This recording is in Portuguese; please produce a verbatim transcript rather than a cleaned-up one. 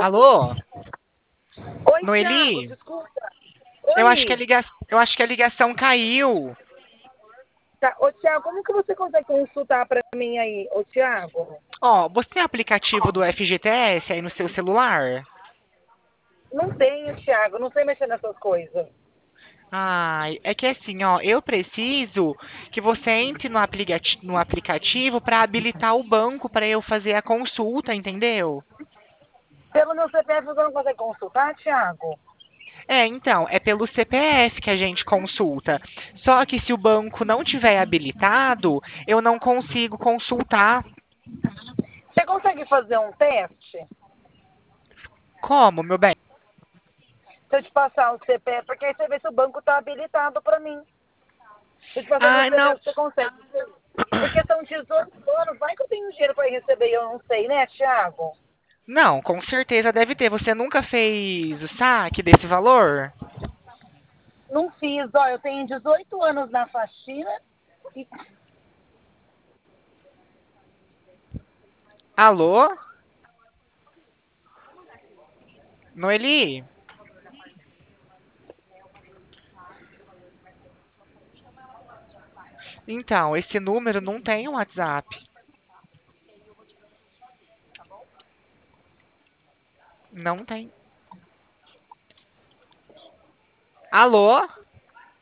Alô? Oi, Thiago, Noeli? desculpa. Eu acho que a Oi. liga... eu acho que a ligação caiu. Tá. Ô, Thiago, como que você consegue consultar pra mim aí, ô, Thiago? Ó, você tem aplicativo do F G T S aí no seu celular? Não tenho, Thiago, não sei mexer nessas coisas. Ai, é que assim, ó, eu preciso que você entre no, aplicati- no aplicativo para habilitar o banco para eu fazer a consulta, entendeu? Pelo meu C P F você não consegue consultar, Thiago? É, então, é pelo C P F que a gente consulta. Só que se o banco não tiver habilitado, eu não consigo consultar. Você consegue fazer um teste? Como, meu bem? Se eu te passar o C P F, porque aí você vê se o banco tá habilitado pra mim. Se eu te passar meu Ai, não. C P F, você consegue. Porque são dezoito anos, vai que eu tenho dinheiro pra receber e eu não sei, né, Thiago? Não, com certeza deve ter. Você nunca fez o saque desse valor? Não fiz, ó, eu tenho dezoito anos na faxina e Alô? Noeli? Então, esse número não tem um WhatsApp. Não tem. Alô?